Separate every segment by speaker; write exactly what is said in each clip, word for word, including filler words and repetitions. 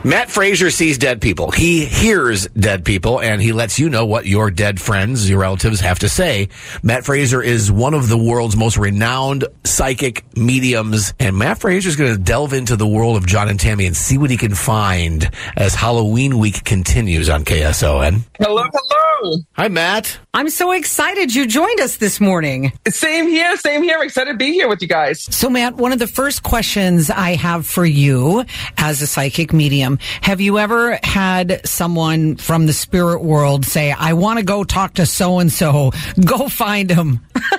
Speaker 1: Matt Fraser sees dead people. He hears dead people, and he lets you know what your dead friends, your relatives, have to say. Matt Fraser is one of the world's most renowned psychic mediums, and Matt Fraser is going to delve into the world of John and Tammy and see what he can find as Halloween week continues on K S O N.
Speaker 2: Hello, hello.
Speaker 1: Hi, Matt.
Speaker 3: I'm so excited you joined us this morning.
Speaker 2: Same here, same here. Excited to be here with you guys.
Speaker 3: So, Matt, one of the first questions I have for you as a psychic medium, have you ever had someone from the spirit world say, I want to go talk to so-and-so, go find him?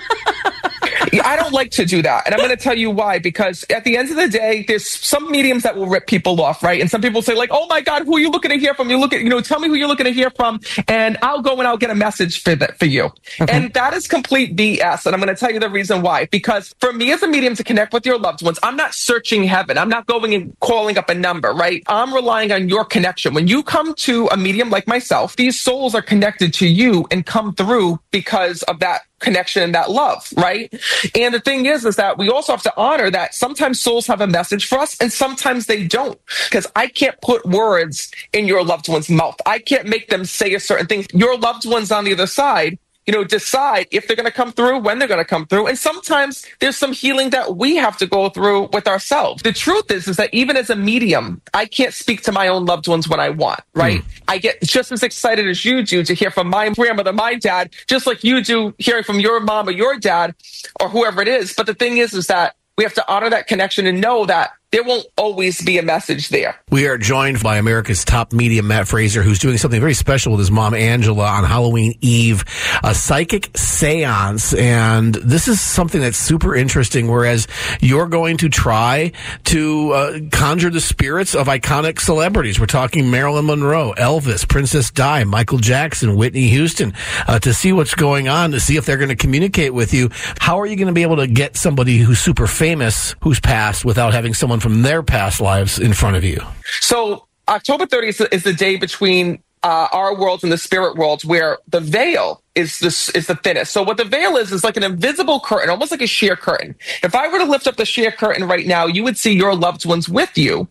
Speaker 2: I don't like to do that. And I'm going to tell you why. Because at the end of the day, there's some mediums that will rip people off, right? And some people say like, oh my God, who are you looking to hear from? You look at, you know, tell me who you're looking to hear from and I'll go and I'll get a message for that for you. Okay. And that is complete B S. And I'm going to tell you the reason why. Because for me as a medium to connect with your loved ones, I'm not searching heaven. I'm not going and calling up a number, right? I'm relying on your connection. When you come to a medium like myself, these souls are connected to you and come through because of that connection and that love, right? And the thing is, is that we also have to honor that sometimes souls have a message for us and sometimes they don't, because I can't put words in your loved one's mouth. I can't make them say a certain thing. Your loved ones on the other side, you know, decide if they're going to come through, when they're going to come through. And sometimes there's some healing that we have to go through with ourselves. The truth is, is that even as a medium, I can't speak to my own loved ones when I want, right? Mm. I get just as excited as you do to hear from my grandmother, my dad, just like you do hearing from your mom or your dad or whoever it is. But the thing is, is that we have to honor that connection and know that there won't always be a message there.
Speaker 1: We are joined by America's top medium, Matt Fraser, who's doing something very special with his mom, Angela, on Halloween Eve, a psychic seance. And this is something that's super interesting, whereas you're going to try to uh, conjure the spirits of iconic celebrities. We're talking Marilyn Monroe, Elvis, Princess Di, Michael Jackson, Whitney Houston, uh, to see what's going on, to see if they're going to communicate with you. How are you going to be able to get somebody who's super famous, who's passed, without having someone from their past lives in front of you?
Speaker 2: So October thirtieth is the day between uh, our worlds and the spirit worlds where the veil is the, is the thinnest. So what the veil is, is like an invisible curtain, almost like a sheer curtain. If I were to lift up the sheer curtain right now, you would see your loved ones with you.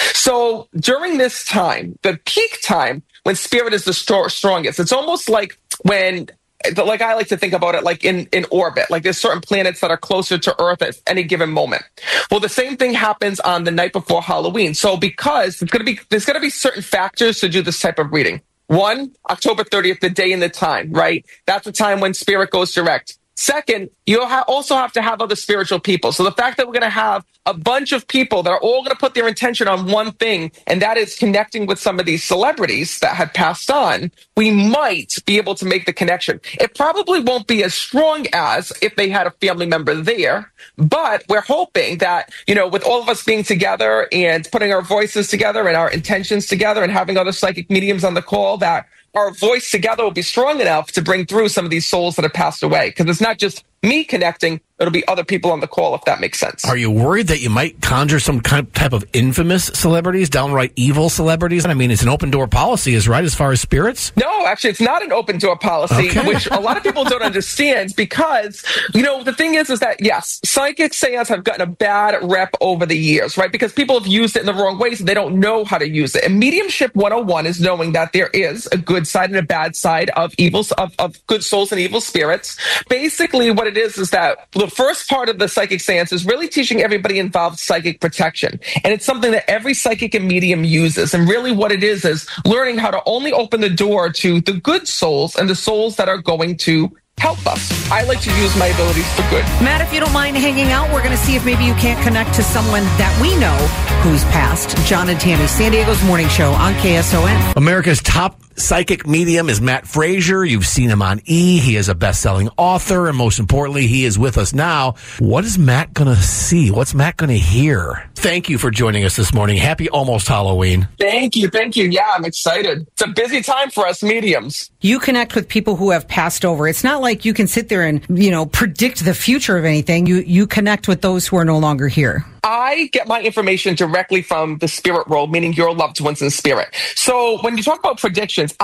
Speaker 2: So during this time, the peak time when spirit is the st- strongest, it's almost like when like I like to think about it like in, in orbit, like there's certain planets that are closer to Earth at any given moment. Well, the same thing happens on the night before Halloween. So because it's going to be, there's going to be certain factors to do this type of reading. One, October thirtieth, the day and the time, right? That's the time when spirit goes direct. Second, you ha- also have to have other spiritual people. So the fact that we're going to have a bunch of people that are all going to put their intention on one thing, and that is connecting with some of these celebrities that had passed on, we might be able to make the connection. It probably won't be as strong as if they had a family member there, but we're hoping that, you know, with all of us being together and putting our voices together and our intentions together and having other psychic mediums on the call, that our voice together will be strong enough to bring through some of these souls that have passed away. Because it's not just me connecting, it'll be other people on the call, if that makes sense.
Speaker 1: Are you worried that you might conjure some kind of type of infamous celebrities, downright evil celebrities? I mean, it's an open door policy, is right, as far as spirits?
Speaker 2: No, actually, it's not an open door policy, okay. Which a lot of people don't understand because, you know, the thing is, is that, yes, psychic seance have gotten a bad rep over the years, right? Because people have used it in the wrong ways and they don't know how to use it. And mediumship one oh one is knowing that there is a good side and a bad side of evil, of, of good souls and evil spirits. Basically, what it is, is that the first part of the psychic seance is really teaching everybody involved psychic protection. And it's something that every psychic and medium uses. And really what it is, is learning how to only open the door to the good souls and the souls that are going to help us. I like to use my abilities for good.
Speaker 3: Matt, if you don't mind hanging out, we're going to see if maybe you can't connect to someone that we know who's passed. John and Tammy, San Diego's morning show on K S O N.
Speaker 1: America's top psychic medium is Matt Fraser. You've seen him on E! He is a best-selling author, and most importantly, he is with us now. What is Matt going to see? What's Matt going to hear? Thank you for joining us this morning. Happy almost Halloween.
Speaker 2: Thank you. Thank you. Yeah, I'm excited. It's a busy time for us mediums.
Speaker 3: You connect with people who have passed over. It's not like you can sit there and, you know, predict the future of anything. You you connect with those who are no longer here.
Speaker 2: I get my information directly from the spirit world, meaning your loved ones in spirit. So when you talk about predictions, I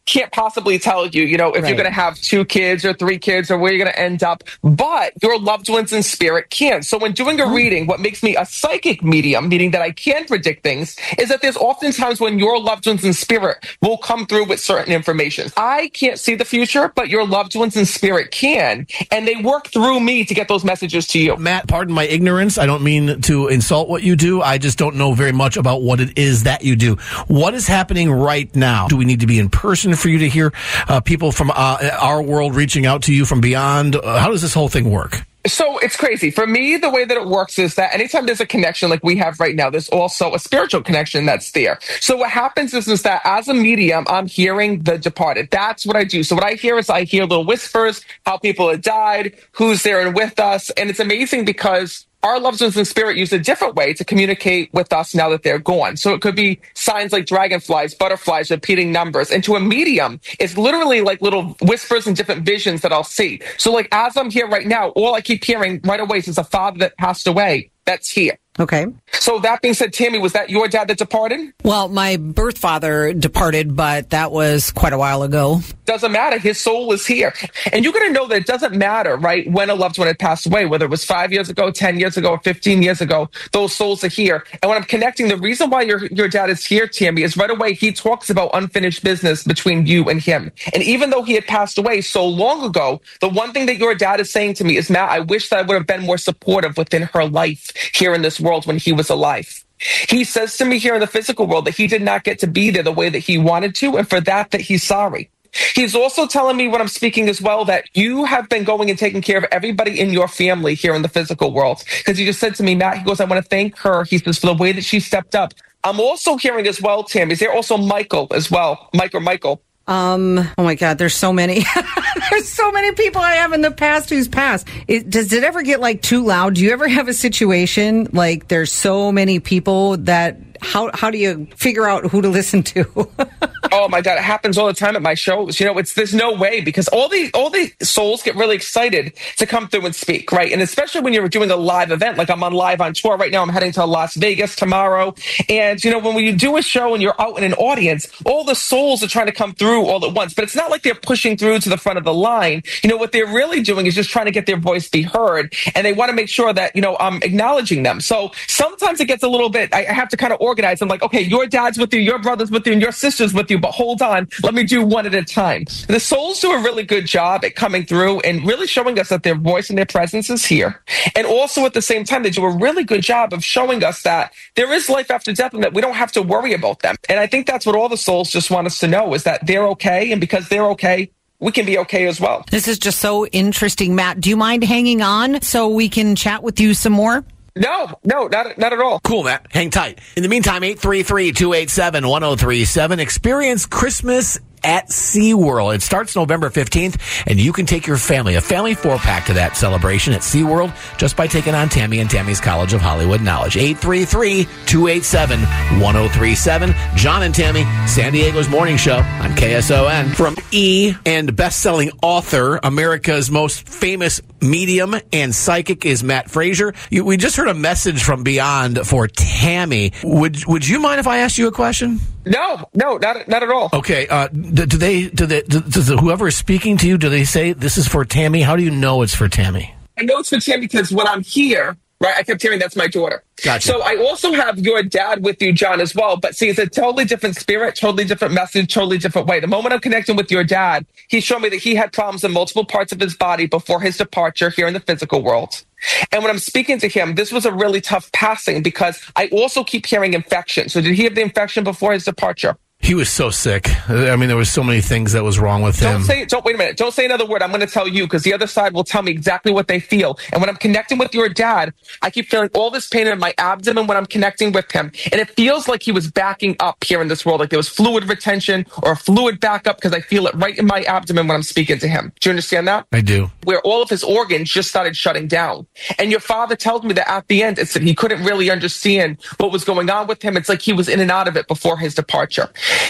Speaker 2: can't possibly tell you, you know, if
Speaker 3: Right.
Speaker 2: you're going to have two kids or three kids or where you're going to end up, but your loved ones in spirit can. So when doing a reading, what makes me a psychic medium, meaning that I can predict things, is that there's oftentimes when your loved ones in spirit will come through with certain information. I can't see the future, but your loved ones in spirit can, and they work through me to get those messages to you.
Speaker 1: Matt, pardon my ignorance. I don't mean to insult what you do. I just don't know very much about what it is that you do. What is happening right now? Do we need to be in person for you to hear uh, people from uh, our world reaching out to you from beyond? Uh, how does this whole thing work?
Speaker 2: So it's crazy. For me, the way that it works is that anytime there's a connection like we have right now, there's also a spiritual connection that's there. So what happens is, is that as a medium, I'm hearing the departed. That's what I do. So what I hear is I hear little whispers, how people have died, who's there and with us. And it's amazing because our loved ones in spirit use a different way to communicate with us now that they're gone. So it could be signs like dragonflies, butterflies, repeating numbers. And to a medium, it's literally like little whispers and different visions that I'll see. So like as I'm here right now, all I keep hearing right away is a father that passed away that's here.
Speaker 3: Okay.
Speaker 2: So that being said, Tammy, was that your dad that departed?
Speaker 3: Well, my birth father departed, but that was quite a while ago.
Speaker 2: Doesn't matter. His soul is here. And you're going to know that it doesn't matter, right, when a loved one had passed away, whether it was five years ago, ten years ago, or fifteen years ago, those souls are here. And when I'm connecting, the reason why your, your dad is here, Tammy, is right away he talks about unfinished business between you and him. And even though he had passed away so long ago, the one thing that your dad is saying to me is, Matt, I wish that I would have been more supportive within her life here in this world when he was alive. He says to me here in the physical world that he did not get to be there the way that he wanted to, and for that, that he's sorry. He's also telling me when I'm speaking as well that you have been going and taking care of everybody in your family here in the physical world. Because he just said to me, Matt, he goes, I want to thank her. He says, for the way that she stepped up. I'm also hearing as well, Tammy, is there also Michael as well? Mike or Michael?
Speaker 3: Um, oh my God, there's so many. There's so many people I have in the past who's passed. It, does it ever get like too loud? Do you ever have a situation like there's so many people that how how do you figure out who to listen to?
Speaker 2: Oh my God, it happens all the time at my shows. You know, it's there's no way because all the all the souls get really excited to come through and speak, right? And especially when you're doing a live event, like I'm on live on tour right now. I'm heading to Las Vegas tomorrow, and you know when you do a show and you're out in an audience, all the souls are trying to come through all at once. But it's not like they're pushing through to the front of the line. You know what they're really doing is just trying to get their voice be heard, and they want to make sure that you know I'm acknowledging them. So sometimes it gets a little bit. I have to kind of organize. I'm like, okay, your dad's with you, your brother's with you, and your sister's with you, but hold on, let me do one at a time. The souls do a really good job at coming through and really showing us that their voice and their presence is here. And also at the same time, they do a really good job of showing us that there is life after death and that we don't have to worry about them. And I think that's what all the souls just want us to know is that they're okay. And because they're okay, we can be okay as well.
Speaker 3: This is just so interesting, Matt. Do you mind hanging on so we can chat with you some more?
Speaker 2: No, no, not not at all.
Speaker 1: Cool, Matt. Hang tight. In the meantime, eight three three, two eight seven, one oh three seven. Experience Christmas at SeaWorld. It starts November fifteenth, and you can take your family, a family four-pack to that celebration at SeaWorld just by taking on Tammy and Tammy's College of Hollywood Knowledge. eight three three, two eight seven, one oh three seven. John and Tammy, San Diego's morning show on K S O N. From E! And best-selling author, America's most famous medium and psychic is Matt Fraser. You, we just heard a message from Beyond for Tammy. Would would you mind if I asked you a question?
Speaker 2: No, no, not not at all.
Speaker 1: Okay. Uh, do, do they? Do they? Do, does the, whoever is speaking to you? Do they say this is for Tammy? How do you know it's for Tammy?
Speaker 2: I know it's for Tammy because when I'm here, right, I kept hearing that's my daughter.
Speaker 1: Gotcha.
Speaker 2: So I also have your dad with you, John, as well. But see, it's a totally different spirit, totally different message, totally different way. The moment I'm connecting with your dad, he showed me that he had problems in multiple parts of his body before his departure here in the physical world. And when I'm speaking to him, this was a really tough passing because I also keep hearing infection. So did he have the infection before his departure?
Speaker 1: He was so sick. I mean, there was so many things that was wrong with him.
Speaker 2: Don't say, don't, wait a minute. Don't say another word. I'm going to tell you because the other side will tell me exactly what they feel. And when I'm connecting with your dad, I keep feeling all this pain in my abdomen when I'm connecting with him. And it feels like he was backing up here in this world. Like there was fluid retention or fluid backup because I feel it right in my abdomen when I'm speaking to him. Do you understand that?
Speaker 1: I do.
Speaker 2: Where all of his organs just started shutting down. And your father tells me that at the end, it's that he couldn't really understand what was going on with him. It's like he was in and out of it before his departure.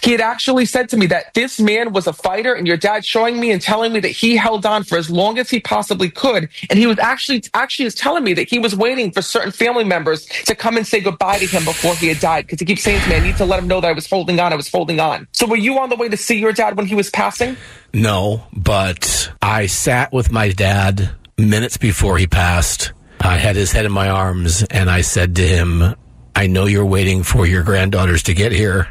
Speaker 2: He had actually said to me that this man was a fighter, and your dad showing me and telling me that he held on for as long as he possibly could. And he was actually actually is telling me that he was waiting for certain family members to come and say goodbye to him before he had died. Because he keeps saying to me, I need to let him know that I was holding on. I was holding on. So were you on the way to see your dad when he was passing?
Speaker 1: No, but I sat with my dad minutes before he passed. I had his head in my arms, and I said to him, I know you're waiting for your granddaughters to get here.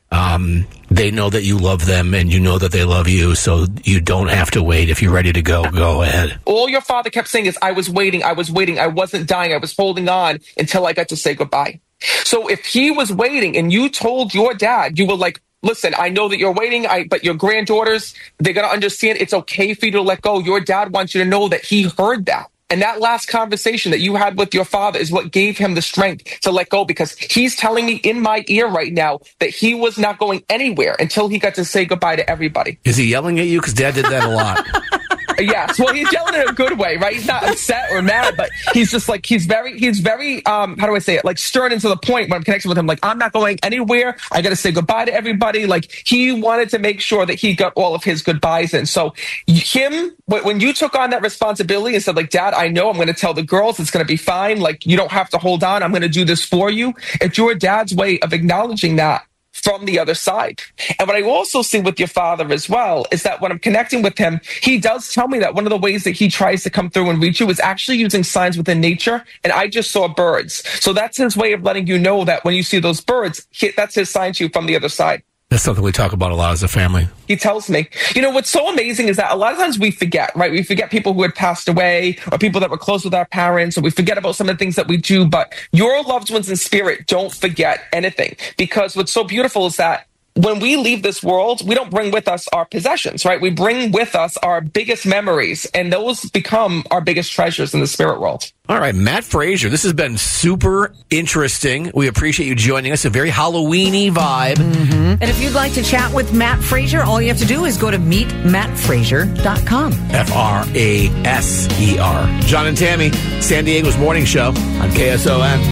Speaker 1: Um, they know that you love them, and you know that they love you, so you don't have to wait. If you're ready to go, go ahead.
Speaker 2: All your father kept saying is, I was waiting, I was waiting, I wasn't dying, I was holding on until I got to say goodbye. So if he was waiting and you told your dad, you were like, listen, I know that you're waiting, I, but your granddaughters, they're going to understand it's okay for you to let go. Your dad wants you to know that he heard that. And that last conversation that you had with your father is what gave him the strength to let go, because he's telling me in my ear right now that he was not going anywhere until he got to say goodbye to everybody.
Speaker 1: Is he yelling at you? Because Dad did that a lot.
Speaker 2: Yes. Well, he's yelling in a good way, right? He's not upset or mad, but he's just like, he's very, he's very, um, how do I say it? Like stern and to the point when I'm connecting with him. Like, I'm not going anywhere. I got to say goodbye to everybody. Like, he wanted to make sure that he got all of his goodbyes in. So him, when you took on that responsibility and said like, Dad, I know I'm going to tell the girls it's going to be fine. Like, you don't have to hold on. I'm going to do this for you. It's your dad's way of acknowledging that from the other side. And what I also see with your father as well is that when I'm connecting with him, he does tell me that one of the ways that he tries to come through and reach you is actually using signs within nature. And I just saw birds. So that's his way of letting you know that when you see those birds, he, that's his sign to you from the other side.
Speaker 1: That's something we talk about a lot as a family.
Speaker 2: He tells me. You know, what's so amazing is that a lot of times we forget, right? We forget people who had passed away or people that were close with our parents, or we forget about some of the things that we do. But your loved ones in spirit don't forget anything, because what's so beautiful is that when we leave this world, we don't bring with us our possessions, right? We bring with us our biggest memories, and those become our biggest treasures in the spirit world.
Speaker 1: All right, Matt Fraser, this has been super interesting. We appreciate you joining us. A very Halloween-y vibe.
Speaker 3: Mm-hmm. And if you'd like to chat with Matt Fraser, all you have to do is go to meet matt fraser dot com.
Speaker 1: F R A S E R. John and Tammy, San Diego's morning show on K S O N.